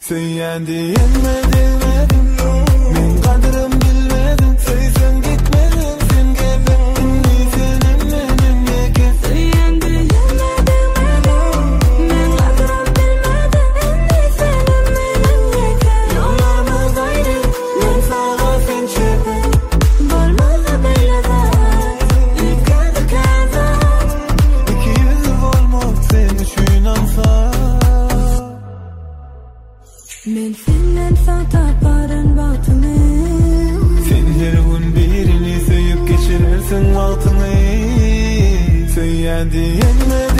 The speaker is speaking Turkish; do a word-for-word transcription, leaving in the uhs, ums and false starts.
Söylendi yenmedin, men kadırım bilmedim. Söysen gitmedin, sen geldin, sen emmenin neke. Söylendi yenmedin, men kadırım bilmedim, sen emmenin neke. Yollarımız ayrı, men sağa sen çöpe. Bolmalı böyle zat, ülkede kazat. İki yüzü olmak sen üçün ansa. Men senden sağ taparın batını. Sen her gün birini söyüp geçirersin altını. Söylendi yenmedin.